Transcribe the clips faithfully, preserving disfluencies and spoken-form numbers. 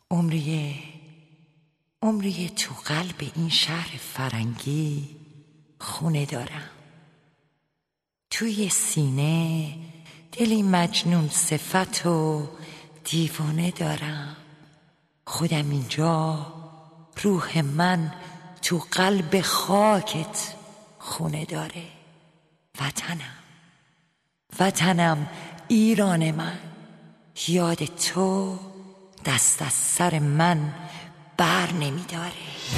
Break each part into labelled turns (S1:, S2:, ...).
S1: عمریه عمریه تو قلب این شهر فرنگی خونه دارم. توی سینه دلی مجنون صفت و دیوانه دارم. خودم اینجا، روح من تو قلب خاکت خونه داره. وطنم وطنم ایران من، یاد تو دست از سر من بر نمی داره.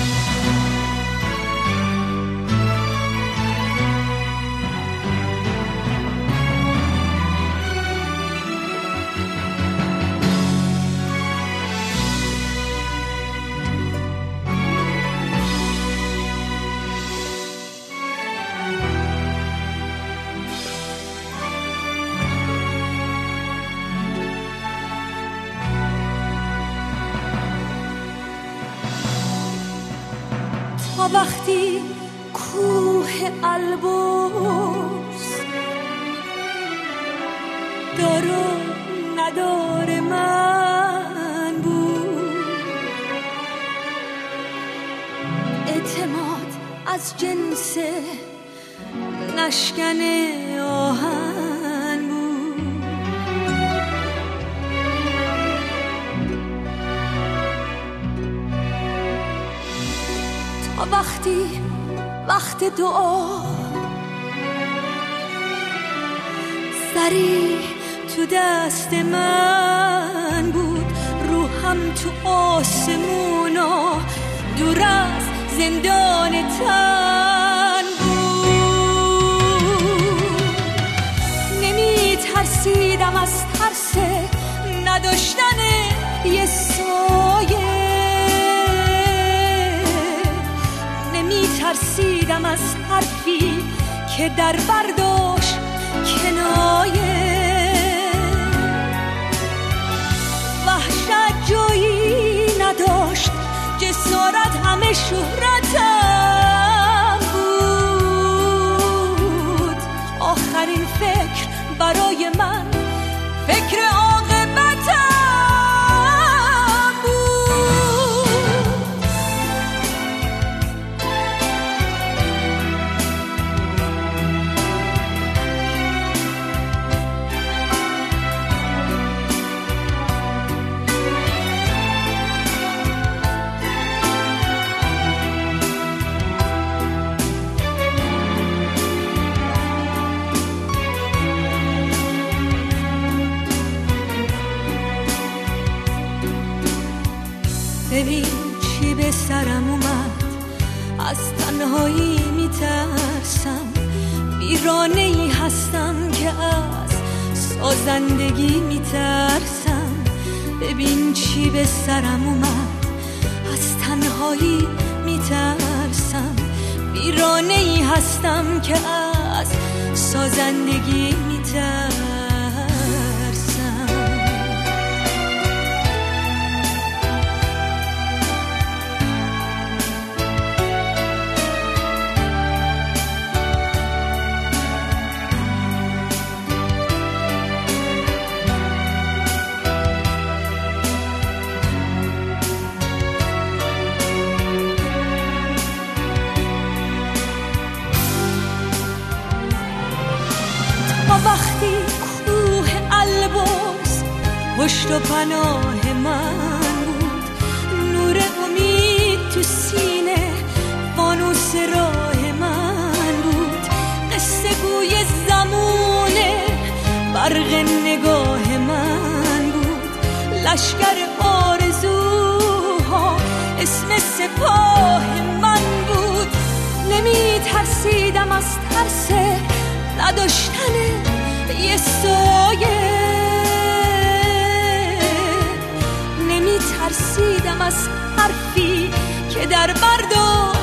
S2: تا وقتی کوه البرز دار و ندار من بود، اعتماد از جنس نشکن آهن بود. تا وقتی وقت دعا سری تو دست من بود، روحم تو آسمونا دور از زندان تن بود. نمی ترسیدم از ترس نداشتن یه سایه، نمی ترسیدم از حرفی که در برداشت کنایه. وحشت جایی نداشت، جسارت همه شهرتم بود. آخرین فکر برای من فکر عاقبتم ببین چی به سرم اومد، از تنهایی میترسم، ویرانه ای هستم که از سازندگی میترسم. ببین چی به سرم اومد، از تنهایی میترسم، ویرانه ای هستم که از سازندگی میترسم. وقتی کوه البرز پشت و پناه من بود، نور امید تو سینه فانوس راه من بود. قصه گوی زمونه برق نگاه من بود، لشکر آرزوها اسم سپاه من بود. نمی ترسیدم از ترس نداشتن یه سایه، نمی ترسیدم از حرفی که در برداشت